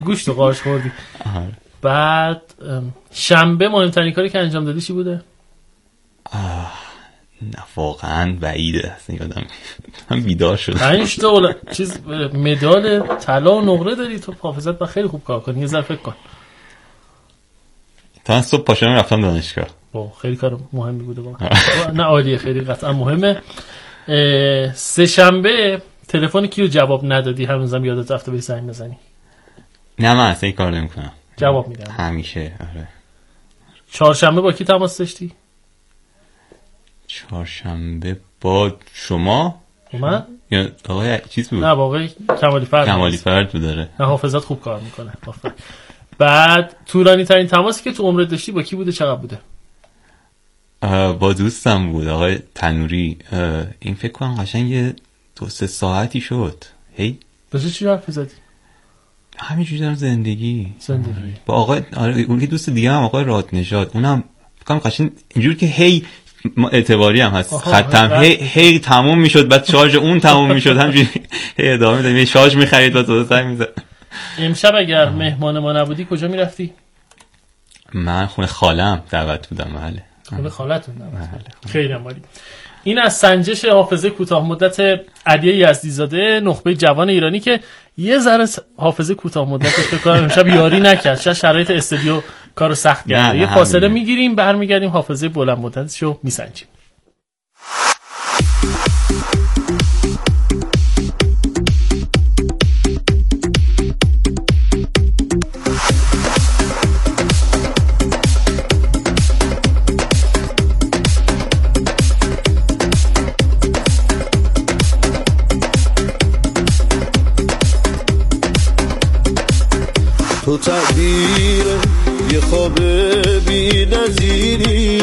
گوشت و قارچ خوردی. بعد شنبه مهمترین کاری که انجام دادی چی بوده؟ نه واقعا بعیده اصلا یادم من بیدار شدم. 5 تا چیز مدال طلا و نقره داری تو، حافظت با خیلی خوب کار کنی. یه ذره فکر کن. تا صبح پاشم رفتم دانشگاه. خیلی کار مهمی بوده واقعا. نه عالیه، خیلی قطعا مهمه. سه شنبه تلفن کیو جواب ندادی هنوزم یادت رفته بری زنگ بزنی؟ نه من اصلا این کار نمی‌کنم. جواب میدم همیشه. آره. چهارشنبه با کی تماس داشتی؟ چهارشنبه با شما؟ من؟ یا آقای چیز بود؟ نه با آقای کمالی فرد بود. داره. نه حافظت خوب کار میکنه. بعد طولانی ترین تماسی که تو عمرت داشتی با کی بوده، چقدر بوده؟ با دوستم بود آقای تنوری. این فکر کنم قشنگ یه 2-3 ساعتی شد. هی بچه چی حرف زدی؟ همینجوری دارم زندگی با آقای اون که دوست دیگه هم آقای رادنژاد، اونم فکر کنم قشنگ اینجوری که هی اعتباری هم هست. خطم هی تموم میشد، بعد شارژ اون تموم میشد، همینجوری هی ادامه میداد. یه شارژ میخرید بعد دوباره میزد. امشب اگر مهمان ما نبودی کجا میرفتی؟ من خونه خالم دعوت بودم. بله خونه خالتون دعوت. خیلی عالی. این از سنجش حافظه کوتاه مدت علی یزدیزاده، نخبه جوان ایرانی که یه ذره حافظه کوتاه مدتش فکر کنم امشب یاری نکرد. شرایط استودیو کارو سخت کرد. یه فاصله میگیریم، برمیگردیم حافظه بلند مدتشو میسنجیم. تو تعبیر یه خواب بی نظیری،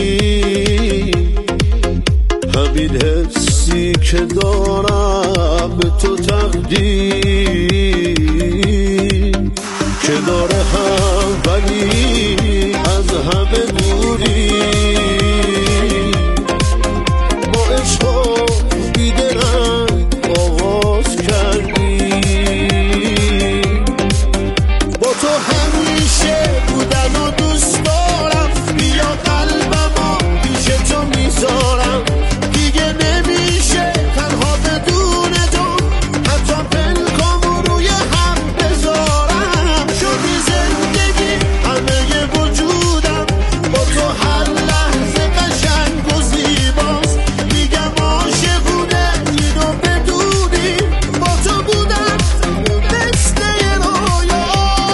همین حسی که دارم به تو تقدیر، کنار هم ولی از همه دوری، ما عشقا بیدرنگ آغاز کردیم، تو همیشه بودن و دوست دارم، بیا قلبمو پیش تو میذارم، دیگه نمیشه تنها بدون تو، حتی پلکامو روی هم بذارم، شدی زندگی همه وجودم، با تو هر لحظه قشنگ و زیباست، میگم عاشقونه اینو بدونی، با تو بودم مثل رویا.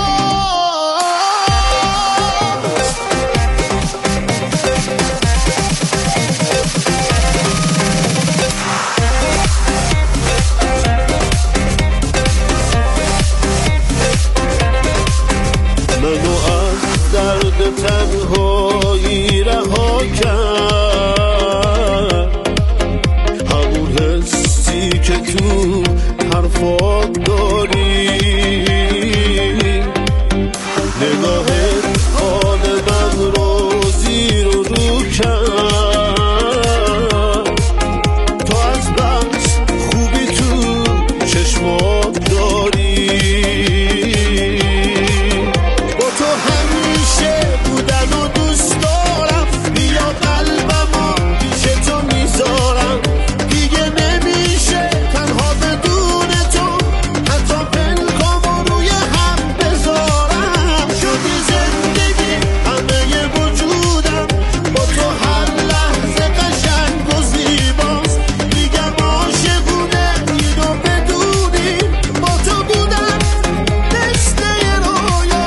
منو از درد تنهایی رها کرد، همون حسی که تو حرفات داری، نگاهت حال من رو زیر و رو کرد، تو از بس خوبی تو چشمات داری، تو همیشه بودن و دوست دارم، بیا قلبمو پیش تو میذارم، دیگه نمیشه تنها بدون تو، حتی پلکامو روی هم بذارم، شدی زندگی همه وجودم، با تو هر لحظه قشنگ و زیباست، میگم عاشقونه اینو بدونی، با تو بودم مثل رویا.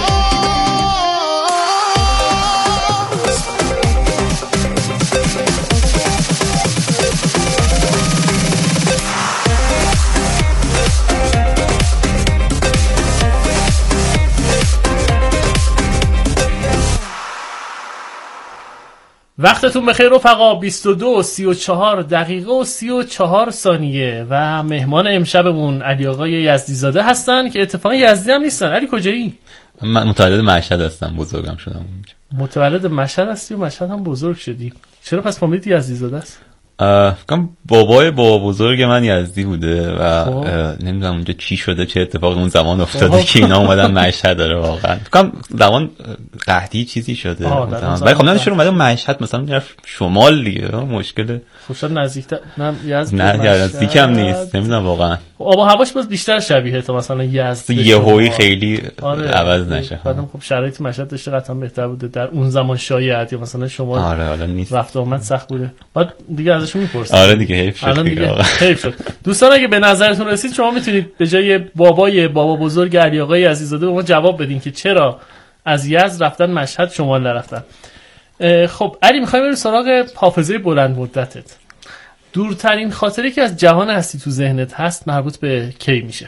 وقتتون بخیر رفقا. 22:34 دقیقه و 34 ثانیه و مهمان امشبمون علی آقای یزدیزاده هستن که اتفاقا یزدی هم نیستن. علی کجایی؟ من متولد مشهد هستم، بزرگم شدم اونجا. متولد مشهد هستی و مشهد هم بزرگ شدی. چرا پس فامیلیت یزدیزاده است؟ فکرم بابا بزرگ من یزدی بوده و نمیدونم اونجا چی شده، چه اتفاقی اون زمان افتاده که اینا اومدن مشهد. داره واقعا فکرم زمان قحطی چیزی شده، ولی خب نمیشه اومدن مشهد مثلا میرفت شمال دیگه، مشکل خوشا نزدیکتر یزد نه نزدیکم نیست، نمیدونم واقعا آب و هواش باز بیشتر شبیه تا مثلا یزد، یهویی خیلی عوض نشه. بعدم خب شرایط مشهد داشته قطعا بهتر بوده در اون زمان، شاید یا مثلا شمال حالا نیست، رفت آمد سخت بوده. بعد دیگه ازشون میپرسید. آره دیگه حیف شد. دوستان اگه به نظرتون رسید شما میتونید به جای بابا بزرگ علی آقای عزیزاده به ما جواب بدین که چرا از یزد رفتن مشهد شمال نرفتن. خب علی میخوایم بریم سراغ حافظه بلند مدتت. دورترین خاطره که از جهان هستی تو ذهنت هست مربوط به کی میشه؟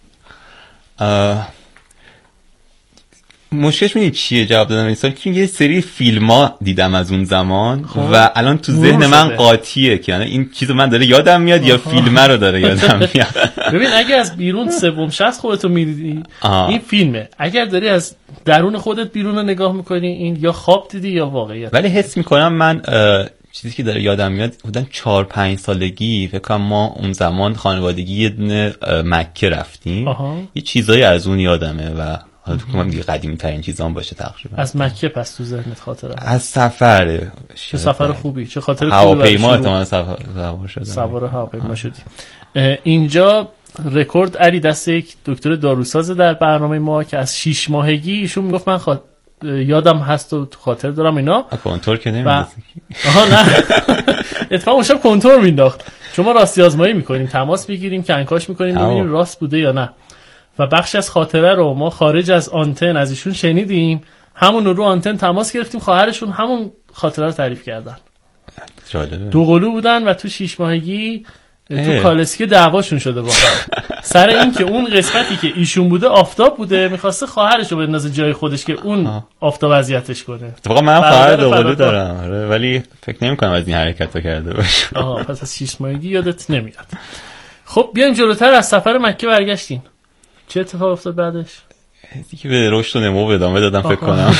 مشکلش میدونی چیه جواب دادم این سال؟ که یه سری فیلم‌ها دیدم از اون زمان و الان تو ذهن من قاطیه که این چیزو من داره یادم میاد یا فیلمه رو داره یادم میاد. ببین اگه از بیرون سوم شخص خودتو میدیدی این فیلمه، اگر داری از درون خودت بیرون رو نگاه میکنی این یا خواب دیدی یا واقعیت. ولی حس میکنم من چیزی که داره یادم میاد بودن 4-5 سالگی فکر کنم ما اون زمان خانوادگی یه دونه مکه رفتیم، یه چیزایی از اون یادمه و حالا تو کنم دیگه قدیمی ترین چیزام باشه تقریبا. از مکه پس تو ذهنت خاطره؟ از سفره. چه سفر خوبی، چه خاطر خوبی. هواپیما احتمالاً سوار شدم. سوار هواپیما شدی. اینجا رکورد علی دست یک دکتر داروساز در برنامه ما که از 6 ماهگی ایشون میگفت من یادم هست و خاطر دارم اینا. کنترل که نمی‌دونی. نه اتفاقا اون شب کنترل مینداخت. شما راستی آزمایی میکنیم، تماس میگیریم، کنکاش میکنیم ببینیم راست بوده یا نه. و بخش از خاطره رو ما خارج از آنتن از ایشون شنیدیم، همون رو آنتن تماس گرفتیم، خواهرشون همون خاطره رو تعریف کردن. جالبه. دو قلو بودن و تو 6 ماهگی تو کالسکه دعواشون شده با سر این که اون قسمتی که ایشون بوده آفتاب بوده، میخواسته خواهرش رو بندازه جای خودش که اون آفتاب اذیتش کنه. اتفاقا من خواهر دو قلو دارم ولی فکر نمی‌کنم از این حرکتو کرده باشه. پس از 6 ماهگی یادت نمیاد. خب بیایم جلوتر. از سفر مکه برگشتین، چه اتفاق افتاد بعدش؟ دیگه به رشد و نمو ادامه دادم فکر کنم.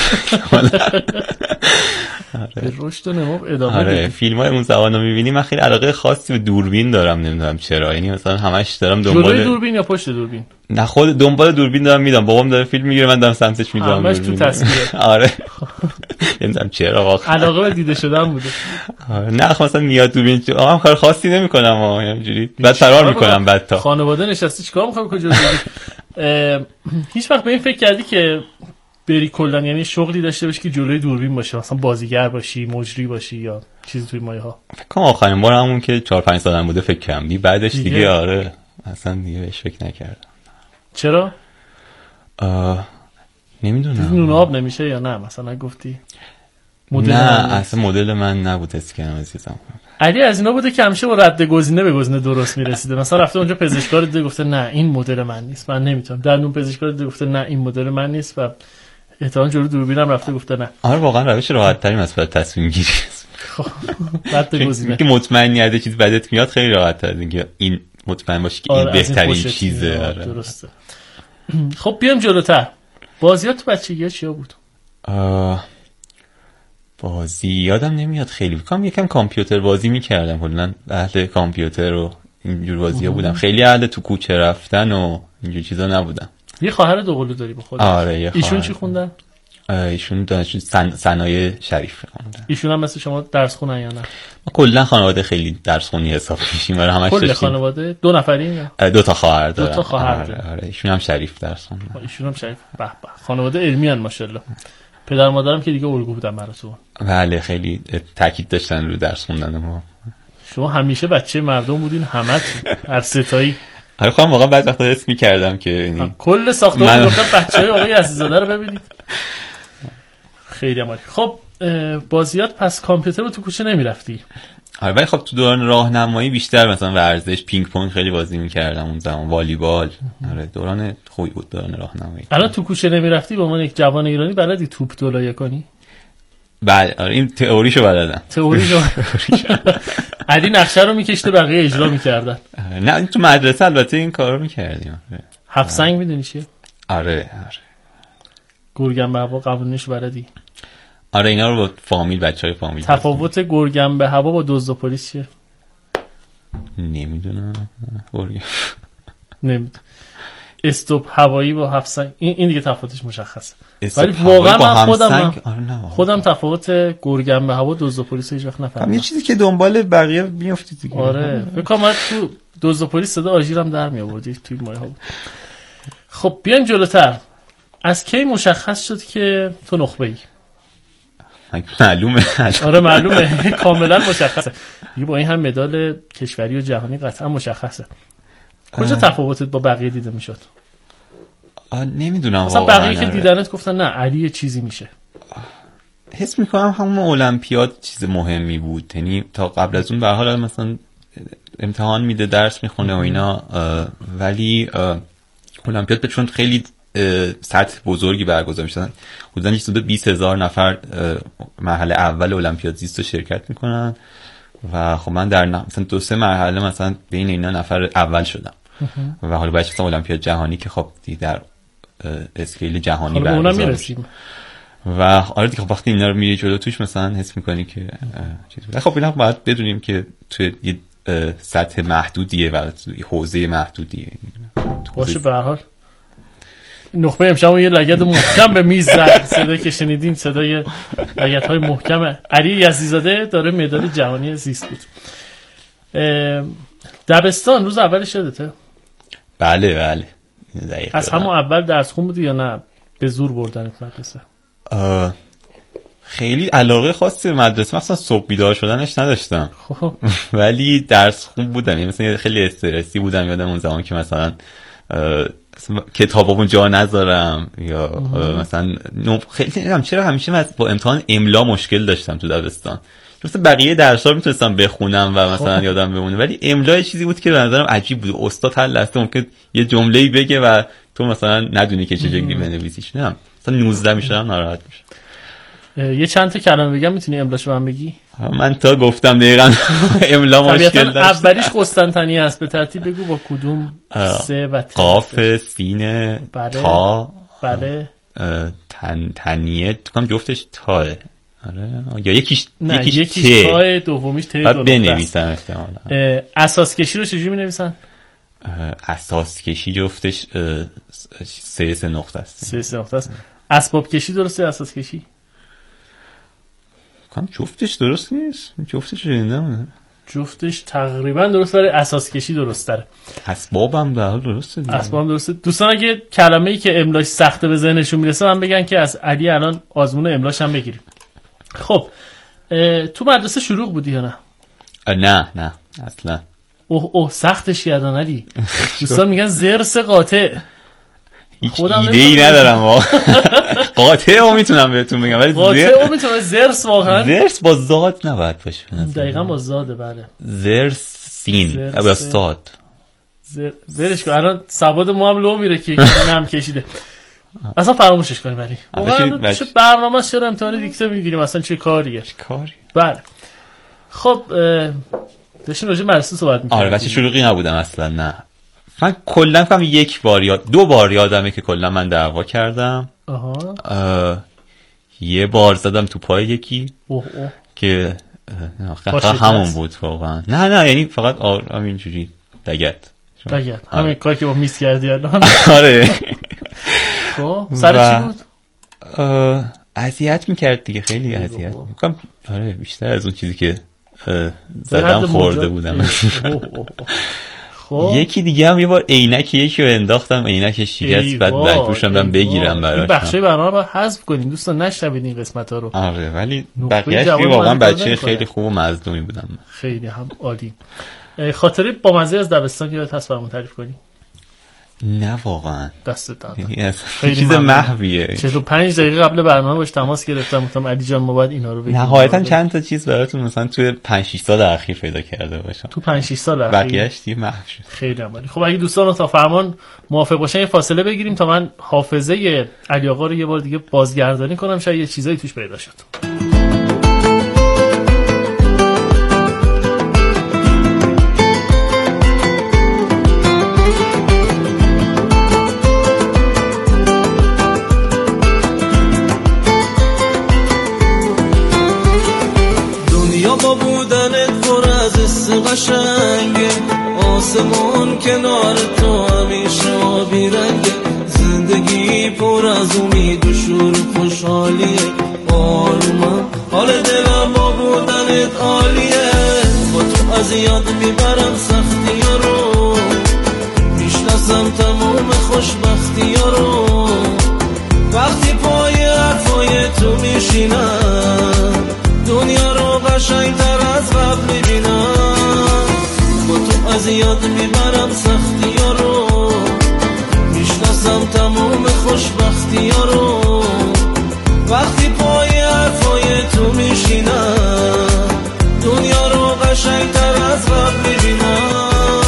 به رشد و نمو ادامه دادم. فیلم‌های اون زمان رو می‌بینی. من خیلی علاقه خاصی به دوربین دارم، نمیدونم چرا، یعنی مثلا همش دارم دنبال جلوی دوربین یا پشت دوربین؟ نه خود دنبال دوربین دارم میدم، بابام داره فیلم میگیره من دارم سمتش می‌دوام. همش تو تصویر. آره نمیدونم چرا واقعا علاقه به دیده شدن بوده. نه مثلا میاد دوربین هم کار خاصی نمی‌کنم همینجوری بعد فرار می‌کنم. بعد تا خانواده نشسته چیکار می‌خوام کجا بری؟ هیچ وقت به این فکر کردی که بری کلا یعنی شغلی داشته باشی که جلوی دوربین باشه، مثلا بازیگر باشی، مجری باشی یا چیزی توی مایه ها؟ فکر کنم آخرین بار همون که 4-5 سالم بوده فکر کردم، بعدش دیگه آره اصلا دیگه بهش فکر نکردم. چرا؟ نمیدونم. نون آب نمیشه یا نه مثلا گفتی مدل نه اصلا مدل من نبود اسکنم عزیزم. علی از اینا بوده که همیشه با رد گزینه به گزینه درست میرسیده. مثلا رفته اونجا پزشکار دیده گفته نه این مدل من نیست، من نمیتونم. در اون پزشکار دیده گفته نه این مدل من نیست و احتمالاً جلوی دوربینم رفته گفته نه. آره واقعا روش راحت ترین است برای تصمیم گیری. رد گزینه که مطمئنی چیز بدت میاد خیلی راحت تره دیگه، این مطمئن باشی که این بهترین چیزه. آره درسته. خب بیام جلوتر. بازیات تو بچگی چیا بود؟ بازی یادم نمیاد خیلی. بکنم یکم کامپیوتر بازی میکردم، کلا اهل کامپیوتر و اینجور بازی‌ها بودم. خیلی اهل تو کوچه رفتن و اینجور چیزا نبودم. یه خواهر دو قلو داری با خودت؟ آره. ایشون چی خوندن؟ ایشون دانشجو صنایع شریف خوندن. ایشون هم مثل شما درس خونن یا نه؟ ما کلا خانواده خیلی درس خونی حساب میشیم. برای همش کل خانواده 2 نفرین یا 2 تا خواهر دارم. 2 تا خواهر. آره ایشون هم شریف درس خوندن. ایشون هم شریف. به به خانواده علمی ان ماشاءالله. پدر مادرم که دیگه الگو بودن براتون. بله خیلی تاکید داشتن رو درس خوندن ما. شما همیشه بچه مردم بودین همتون هر ستایی. آره خودم واقعا بعضی وقتا حس می‌کردم که کل ساختمون گفتم بچه‌های آقای عزیزاده رو ببینید. خیلی عالی. خب بازیات پس کامپیوتر رو تو کوچه نمی‌رفتی؟ آره ولی خب تو دوران راهنمایی بیشتر مثلا ورزش پینگ پونگ خیلی بازی می‌کردم اون زمان، والیبال. آره دوران خوبی بود دوران راهنمایی. الان تو کوچه نمی‌رفتی به عنوان یک جوان ایرانی بلدی توپ دولایه کنی؟ بله آره این تئوریشو بلدم. تئوریشو علی نقشه رو می‌کشته بقیه اجرا می‌کردن. نه تو مدرسه البته این کارو می‌کردیم. هفت سنگ می‌دونی چیه؟ آره. گرگم به هوا قوانینش بلدی؟ آره اینا رو با فامیل بچهای فامیل. تفاوت گرگم به هوا با دزد و پلیس چیه؟ نمیدونم استوب هوایی با هفت سنگ این دیگه تفاوتش مشخصه، ولی واقعا من خودم تفاوت گرگم به هوا دزد و پلیس هیچ وقت نفهمیدم. یه چیزی که دنبال بقیه میافتید دیگه. آره فکر کنم تو دزد و پلیس صدا آژیرم در می آوردی توی مایه ها. خب بیایم جلوتر. از کی مشخص شد که تو نخبه‌ای؟ معلومه. آره معلومه، کاملا مشخصه دیگه. با این هم مدال کشوری و جهانی قطعا مشخصه. کجا تفاوتت با بقیه دیده میشد؟ نمیدونم مثلا بقیه که دیدنت گفتن نه علی یه چیزی میشه. حس میکنم همون المپیاد چیز مهمی بود، یعنی تا قبل از اون به هر حال مثلا امتحان میده، درس میخونه و اینا، ولی المپیاد چون خیلی سطح بزرگی برگزار میشدن، حدوداً 20,000 نفر مرحله اول المپیاد زیست رو شرکت میکنن و خب من در مثلا 2-3 مرحله مثلا بین اینا نفر اول شدم و حالا باید مثلا المپیاد جهانی که خب در اسکیل جهانی برگزار میشه و آره دیگه خب وقتی اینا رو میری جلو توش مثلا حس میکنی که چیزی. خب اینا باید بدونیم که توی یه سطح محدودیه و حوزه محدودیه باشه. به هر حال نخبه امشب یه لگد محکم به میز زد. صدایی که شنیدین صدای لگدهای محکم علی یزدی‌زاده داره مدال جهانی زیست بود. دبستان روز اولش یادته؟ بله از همون اول درس خون بودی یا نه به زور بردنت مدرسه؟ خیلی علاقه خاصی به مدرسه مثلا صبح بیدار شدنش نداشتم. ولی درس خون بودم، یعنی مثلا خیلی استرسی بودم. یادم اون زمان که مثلا کتابامو جا نذارم یا مثلا خیلی نمیدونم چرا همیشه با امتحان املا مشکل داشتم تو دبستان. مثلا بقیه درس‌ها میتونستم بخونم و مثلا یادم بمونه، ولی املا چیزی بود که به نظرم عجیب بود. استاد هر لحظه ممکن یه جمله‌ای بگه و تو مثلا ندونی که چه شکلی بنویسیش. نه مثلا 19 میشم ناراحت میشم. یه چند تا کلمه بگم میتونی املاشو من بگی؟ من تا گفتم دقیقاً املا مشکل داشت. اولیش قسطنطنیه است، به ترتیب بگو با کدوم سه و ت. قاف، سین، تا، بله، تنیه تو جفتش تاه. آره یا یکیش تاه، دومیش ت. بعد بنویسم احتمالاً. اساس کشی رو چجوری می‌نویسن؟ اساس کشی جفتش 3 نقطه است. 3 نقطه است. اسباب کشی درسته؟ اساس کشی جفتش درست نیست. جفتش شنیدم. جفتش تقریبا درست داره، اساس کشی درست داره. اسبابم در حال درسته دیگه. اسبابم درسته. دوستان اگه کلمه‌ای که املاش سخته به ذهنشون میرسه من بگن که از علی الان آزمون املاش هم بگیریم. خب تو مدرسه شروق بودی یا نه؟ نه اصلا. اوه سختش کردن علی. دوستان میگن زرس قاطع. خودم ایده‌ای ندارم قاطع رو میتونم بهتون بگم ولی قاطع رو میتونم. زرس واقعا زرس با زاد نباید باشه. دقیقاً با زاده. بله زرس سین با زاد. زرش کن الان سواد ما هم لو میره که نم کشیده. اصلا فراموشش کنیم. ولی واقعا چه برنامه چرا امتحان دیکته میگیریم اصلا چه کاریه؟ بله خب داشتیم راجع به مدرسه صحبت می‌کردیم. آره بچه شروقی نبودم اصلا. نه من کلا فهم 1 بار یا 2 بار یادمه که کلا من دعوا کردم. یه بار زدم تو پای یکی که همون بود واقعا. نه یعنی فقط همینجوری دگت همین کاری که با میس کردی الان. آره خب سر چی بود؟ اذیت میکرد دیگه، خیلی اذیت میکنم. آره بیشتر از اون چیزی که زدم خورده بودم. یکی دیگه هم یه بار عینک یکی رو انداختم، عینکش شکست، بعد مجبور شدم بگیرم براش. این بخشای برنامه رو حذف کنیم دوستان، نشنوید این قسمت‌ها رو. آره ولی بقیه‌اش واقعا بچه خیلی خوب و مظلومی بودم. خیلی هم عالی. خاطره با مزه از دبستان یادت هست برامون تعریف کنی؟ نه واقعا دست داد. خیلی چیز محویه. 45 دقیقه قبل برنامه باش تماس گرفتم، گفتم علی جان ما باید اینا رو بگیم. نهایتا چند تا چیز براتون مثلا توی 5-6 سال اخیر پیدا کرده باشم. تو 5-6 سال اخیر بقیه‌اش دیگه محو شد. خیلی عالی. خب اگه دوستان تا فرمان موافق باشن یه فاصله بگیریم تا من حافظه علی آقا رو یه بار دیگه بازگردانی کنم، شاید یه چیزایی توش پیدا شد. قشنگه آسمون کنار تو همیشه بیرنگه، زندگی پر از امید و شور و خوشحالیه. آرومم حال دلم با بودنت عالیه، با تو از یاد میبرم سختی ها رو، میشناسم تموم خوشبختی ها رو. وقتی پای حرفای تو میشینم دنیا رو قشنگتر از قبل میبینم، با تو از یاد میبرم سختی ها رو، میشناسم تموم خوشبختی ها رو. وقتی پای حرفای تو میشینم دنیا رو قشنگتر از قبل میبینم.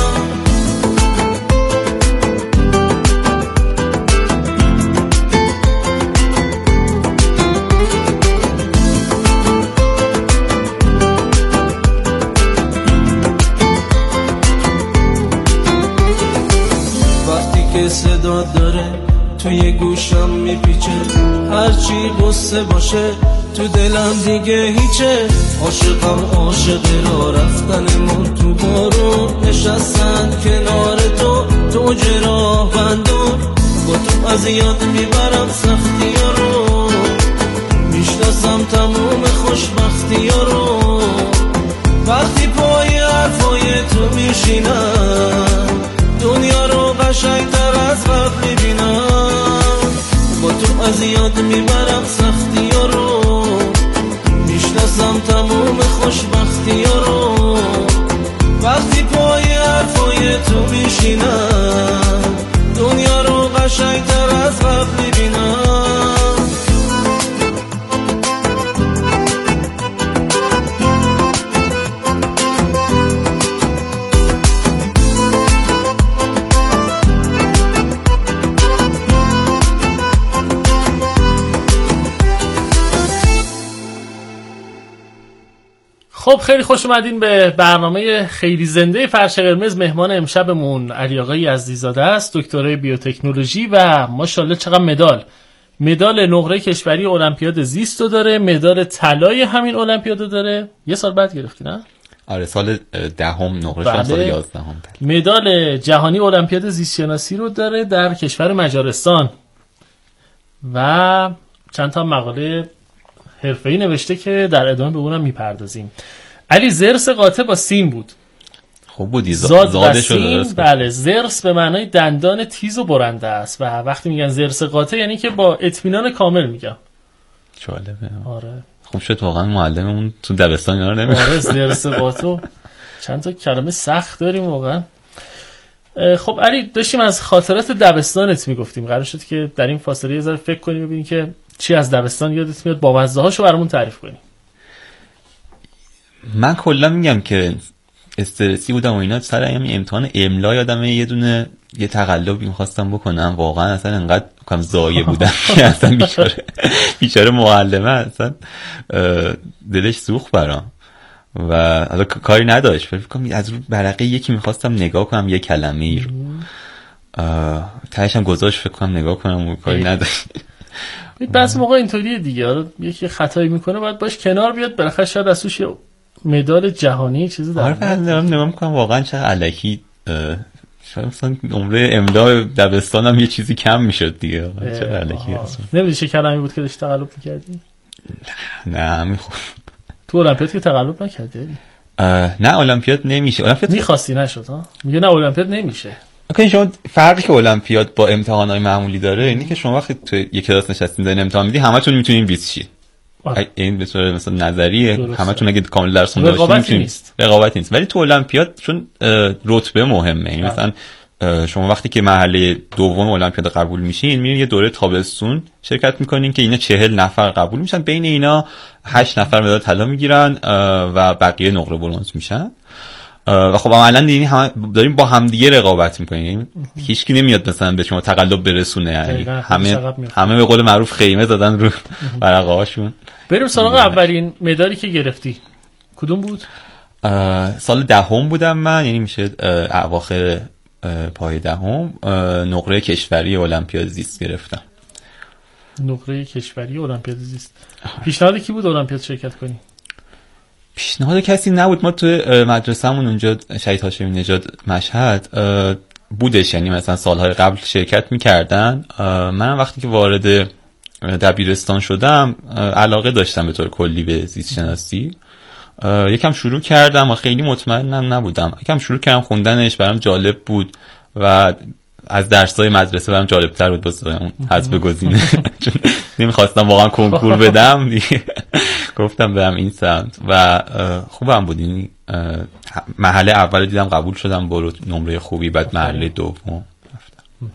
صدا داره توی گوشم میپیچه، هرچی قصه باشه تو دلم دیگه هیچه. عاشقم عاشق را رفتنمون تو بارون، نشستن کنار تو راه بندون، با تو از یاد میبرم سختی ها رو، میشناسم تموم خوشبختی ها رو. وقتی پای حرفای تو میشینم دنیا رو قشنگتر از قبل میبینم، با تو از یاد میبرم سختی ها رو، میشناسم تموم خوشبختی ها رو. وقتی پای حرفای تو میشینم دنیا رو قشنگتر از قبل میبینم. خب خیلی خوش اومدین به برنامه خیلی زنده فرش قرمز. مهمان امشبمون علی آقا یزدی‌زاده است، دکترای بیوتکنولوژی و ماشاءالله چقدر مدال نقره کشوری المپیاد زیست رو داره، مدال طلای همین المپیاد رو داره. یه سال بعد گرفتی نه؟ آره سال 10 نقره شدم، سال 11 مدال جهانی المپیاد زیست شناسی رو داره در کشور مجارستان و چند تا مقاله حرفه‌ای نوشته که در ادامه به اونم میپردازیم. علی زرس قاطع با سین بود. خوب بودی زاده شده. بله زرس به معنای دندان تیز و برنده است و وقتی میگن زرس قاطع یعنی که با اطمینان کامل میگم. جالبه. آره خوب شد واقعا معلممون تو دبستان اینا رو نمیگه. آره زرس قاطع چند تا کلمه سخت داریم واقعا. خب علی داشتیم از خاطرات دبستانت میگفتیم، قرار شد که در این فاصله یه ذره فکر کنیم ببینیم که چی از دبستان یادت میاد، با مزه هاشو برامون تعریف کنی. من کلا میگم که استرسی بودم و اینا، سر همین امتحان املا یادمه یه تقلبی می‌خواستم بکنم، واقعا اصلا انقدر کم ضایع بودم که اصلا بیچاره معلمه اصلا دلش سوخت برام و حالا کاری نداشت، فکر کنم از رو برقه یکی می‌خواستم نگاه کنم یه کلمه‌ای رو، تهش هم گذاشت فکر کنم نگاه کنم و کاری نداشت. بعضی موقع اینطوریه دیگه، آره یکی خطایی میکنه باید باش کنار بیاد، بالاخره شاید از توش مدال جهانی چیزی در آره فعلا نگاه میکنم واقعا چه الکی، شاید مثلا عمره املا دبستانم یه چیزی کم میشد دیگه، چه الکی اصلا. نمیدونی چه کلمه‌ای بود که داشتی تقلب میکردی؟ نه میخوام تو المپیاد که تقلب نکردی؟ نه المپیاد نمیشه. المپیاد میخواستی نشد ها؟ میگه نه المپیاد نمیشه. اوکی شما فرقی که المپیاد با امتحانات معمولی داره اینه که شما وقتی تو یک کلاس نشستین دارین امتحان میدین همتون میتونین 20 شید. این به صورت مثلا نظریه همتون اگه کامل درسون داشتین میتونین، رقابتی نیست. ولی تو المپیاد چون رتبه مهمه، یعنی مثلا شما وقتی که مرحله دوم المپیاد قبول میشین میرین یه دوره تابستون شرکت میکنین که اینا 40 نفر قبول میشن، بین اینا 8 نفر مدال طلا میگیرن و بقیه نقره برنز میشن و خب عملاً دیگه هم داریم با همدیگه رقابت میکنیم، هیچکی نمیاد مثلا به شما تقلب برسونه، یعنی همه به قول معروف خیمه زدن رو ورقه هاشون. بریم سراغ اولین مدالی که گرفتی کدوم بود؟ سال 10 بودم من، یعنی میشه اواخر پای 10 نقره کشوری المپیاد زیست گرفتم. نقره کشوری المپیاد زیست. پیشنهاد کی بود المپیاد شرکت کنی؟ پیشنهاد کسی نبود. ما تو مدرسه‌مون اونجا شهید هاشمی نژاد مشهد بودش، یعنی مثلا سالهای قبل شرکت میکردن. من وقتی که وارد دبیرستان شدم علاقه داشتم به طور کلی به زیست شناسی. یکم شروع کردم و خیلی مطمئنم نبودم. یکم شروع کردم خوندنش، برام جالب بود و از درس‌های مدرسه برام جالب‌تر بود واسه اون حذف گزینه، چون نمی‌خواستم واقعا کنکور بدم دیگه. گفتم برم این سمت و خوبم بود. این مرحله اول دیدم قبول شدم با نمره خوبی، بعد مرحله دوم رفتم.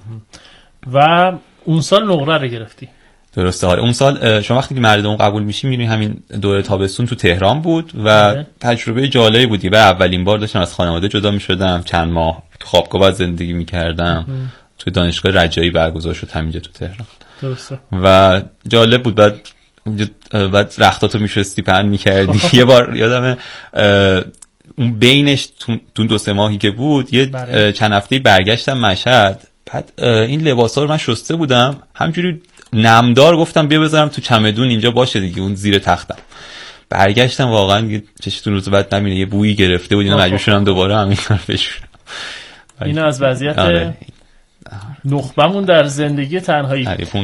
و اون سال نقره رو گرفتی؟ درسته. آره اون سال شما وقتی که مرحله دوم قبول میشی میرین همین دوره تابستون تو تهران بود و تجربه جالبی بودی. و اولین بار داشتم از خانواده جدا میشدم، چند ماه تو خوابگاه زندگی میکردم. تو دانشگاه رجایی برگزار شد همینجا تو تهران. درسته. و جالب بود. بعد رختاتو میشستی پهن میکردی. یه بار یادمه اون بینش تو 2-3 ماهی که بود یه چند هفته برگشتم مشهد. بعد این لباسا رو من شسته بودم همجوری نمدار، گفتم بیا بذارم تو چمدون اینجا باشه دیگه، اون زیر تختم. برگشتم واقعا چشتون روز بعد نمیره، یه بویی گرفته بود. اینا مجبور شدم دوباره همین کارو بشورم. اینا از وضعیت نخبمون در زندگی تنهایی.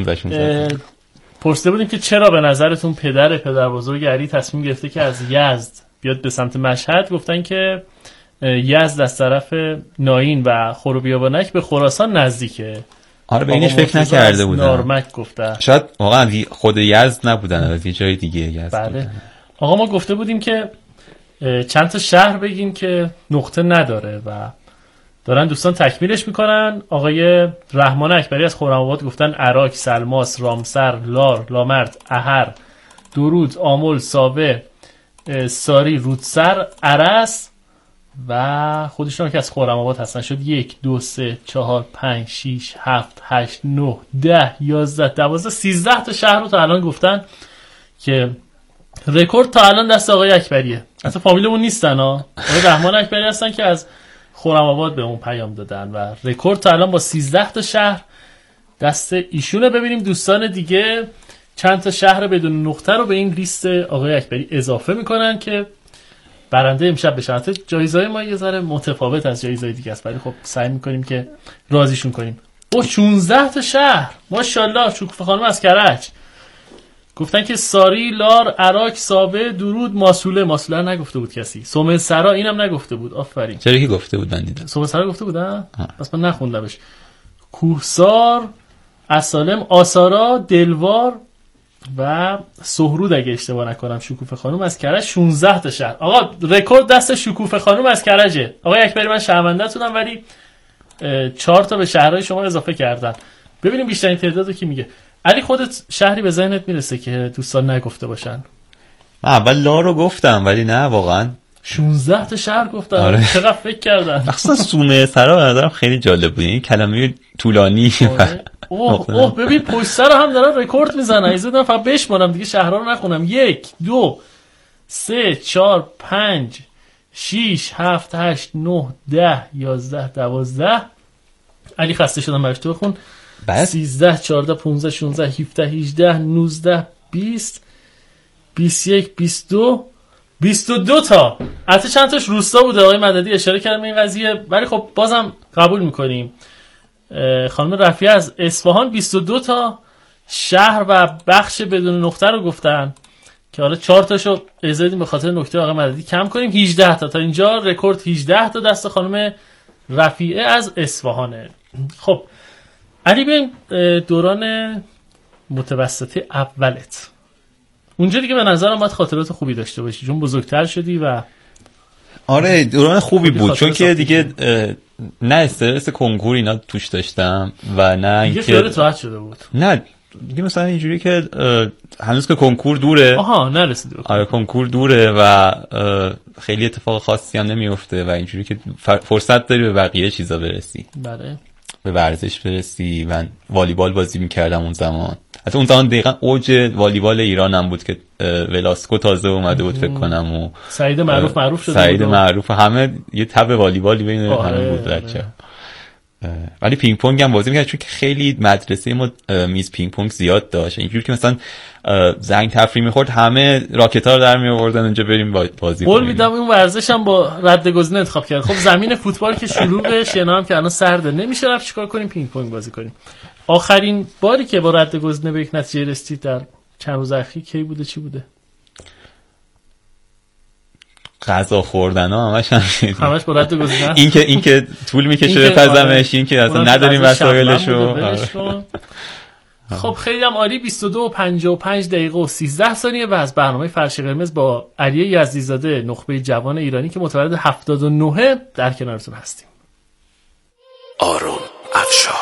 پرسیده بودیم که چرا به نظرتون پدر بزرگ علی تصمیم گرفته که از یزد بیاد به سمت مشهد. گفتن که یزد از طرف ناین و خروبیابانک به خراسان نزدیکه. آره بینش فکر نکرده بودن. نارمک گفته. شاید واقعا خود یزد نبودن، از یه جای دیگه یزد. بله. آقا ما گفته بودیم که چند تا شهر بگیم که نقطه نداره و دارن دوستان تکمیلش میکنن. آقای رحمان اکبری از خرم‌آباد گفتن عراک، سلماس، رامسر، لار، لامرد، احر، درود، آمل، ساوه، ساری، رودسر، عرس و خودشون که از خرم‌آباد هستن. شد 1 2 3 4 5 6 7 8 9 10 11 12 13 تا شهر رو تا الان گفتن که رکورد تا الان دست آقای اکبریه. اصلا فامیلمون نیستن ها، آقای رحمان اکبری هستن که از خرم‌آباد به اون پیام دادن و رکورد تا الان با 13 تا شهر دست ایشونه. ببینیم دوستان دیگه چند تا شهر بدون نقطه رو به این لیست آقای اکبری اضافه میکنن که برنده امشب بشن. جایزهای ما یه ذره متفاوت از جایزهای دیگه است، ولی خب سعی میکنیم که راضیشون کنیم. 16 تا شهر ماشاءالله. شکوفه خانم از کرج گفتن که ساری، لار، عراک، ساوه، درود، ماسوله نگفته بود کسی. سومه سرا اینم نگفته بود. آفرین. چرا کی گفته بود؟ من دیدم سومه سرا گفته بودن، پس من نخوندمش. کوهسار، اسالم، آسارا، دلوار و سهرود اگه اشتباه نکنم. شکوفه خانم از کرج 16 تا شهر. آقا رکورد دست شکوفه خانم از کرجه. آقا اکبری من شرمنده‌تونم ولی 4 تا به شهرهای شما اضافه کردن. ببینیم بیشترین تعدادو کی میگه. علی خودت شهری به ذهنت میرسه که دوستان نگفته باشن؟ من اول لا رو گفتم ولی نه واقعا 16 تا شهر گفتن. آره. چقدر فکر کردن. اصلا سومه سرا به نظرم خیلی جالب بود، این کلمه طولانی. آره. اوه ببین پشت سر هم دارن رکورد میزنن. ایزدم فقط بشمارم دیگه شهرها رو نخونم. 1 2 3 4 5 6 7 8 9 10 11 12. علی خسته شدم براش تو بخون. 13 14 15 16 17 18 19 20 21 22 تا. البته چند تاش روستا بوده. آقای مددی اشاره کردن به این قضیه ولی خب بازم قبول میکنیم. خانم رفیع از اصفهان 22 تا شهر و بخش بدون نقطه رو گفتن که حالا 4 تاشو ازدیم به خاطر نکته آقای مددی کم کنیم. 18 تا اینجا رکورد 18 تا دست خانم رفیعه از اصفهانه. خب علی بیم دوران متوسطه اولت اونجا دیگه به نظرم باید خاطرات خوبی داشته باشی چون بزرگتر شدی و آره دوران خوبی بود چون که دیگه نه استرس کنکور اینا توش داشتم و نه اینکه خیالت راحت شده بود. نه دیگه مثلا اینجوری که هنوز که کنکور دوره. آها نرسیده. آره کنکور دوره و خیلی اتفاق خاصی هم نمیفته و اینجوری که فرصت داری به بقیه چیزا برسی. بله. به ورزش برسی. من والیبال بازی میکردم اون زمان. حتی اون زمان دقیقاً اوج والیبال ایران هم بود که ولاسکو تازه اومده بود فکر کنم و سعید معروف شده بود. سعید معروف همه یه تب والیبالی بین همه بود بچه‌ها. ولی پینگ پونگ هم بازی می‌کرد چون که خیلی مدرسه ما میز پینگ پونگ زیاد داشت، اینجوری که مثلا زنگ تفریح می‌خورد همه راکت‌ها رو در می‌آوردن اونجا بریم بازی کنیم. قول میدم این ورزش هم با رد گزینه انتخاب کرد. خب زمین فوتبال که شلوغه، شنا هم که الان سرده، نمیشه رفت چیکار کنیم؟ پینگ پونگ بازی کنیم. آخرین باری که با رد گزینه به یک نتیجه رسید در چند روز اخیر کی بوده؟ چی بوده؟ غذا خوردن ها همش با رد گزینه. این که طول میکشه بپزمش، این که اصلا نداریم وسایلشو. خب خیلی هم عالی. 22:55 و از برنامه فرش قرمز با علی یزدی‌زاده نخبه جوان ایرانی که متولد 79 در کنارتون هستیم. آرون افشار.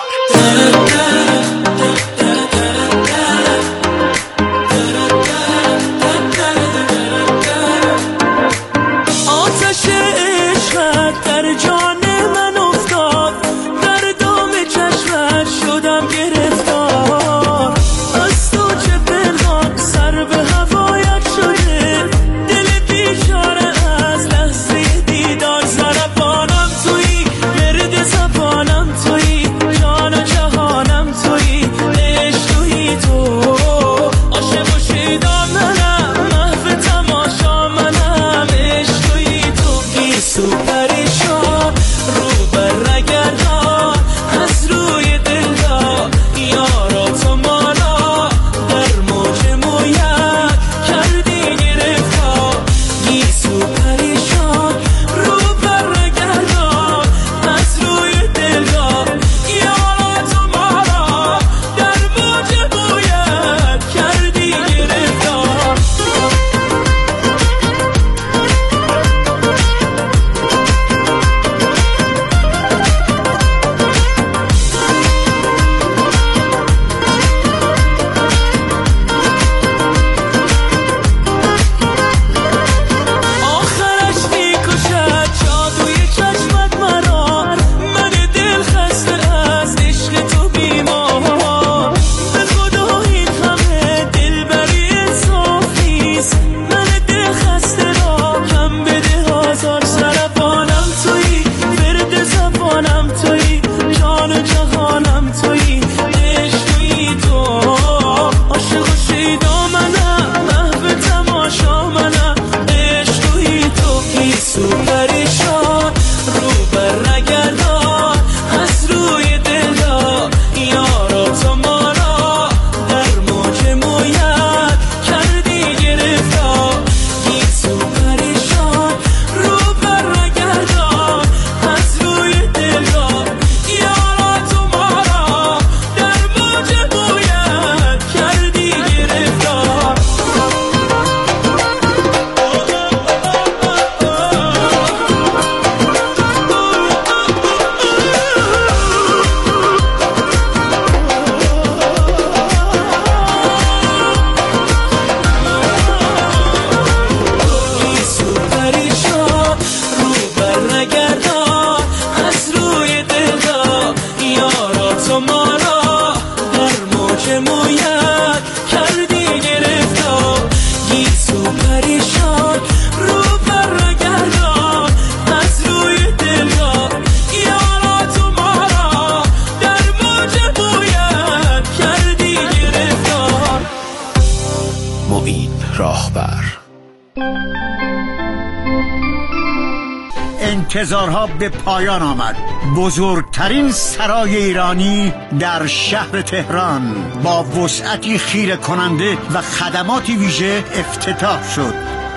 انتظارها به پایان آمد. بزرگترین سرای ایرانی در شهر تهران با وسعتی خیره کننده و خدماتی ویژه افتتاح شد.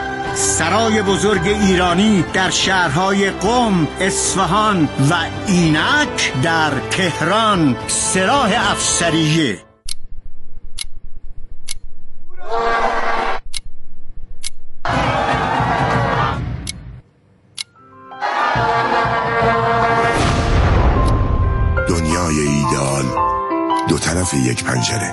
سرای بزرگ ایرانی در شهرهای قم، اصفهان و اینک در تهران، سراح افسریه. دنیای ایدئال دو طرف یک پنجره،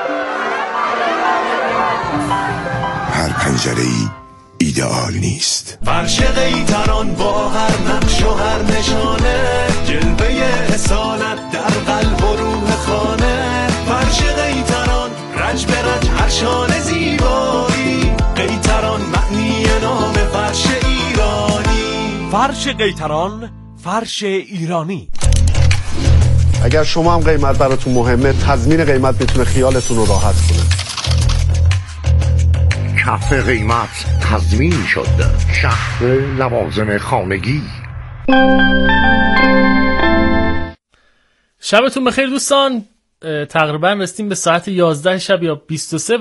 هر پنجره‌ای ایدئال نیست. فرش قیطران با هر نقش و هر نشانه، جلوه اصالت در قلب و روح خانه. فرش قیطران رنج به رنج هر شانه زیبایی، قیطران معنی نام فرش ایرانی. فرش قیطران، فرش ایرانی. اگر شما هم قیمت براتون مهمه، تضمین قیمت میتونه خیالتون رو راحت کنه. کف قیمت تضمین شد. شهر لوازم خانگی. شبتون بخیر دوستان. تقریبا رسیدیم به ساعت 11 شب یا 23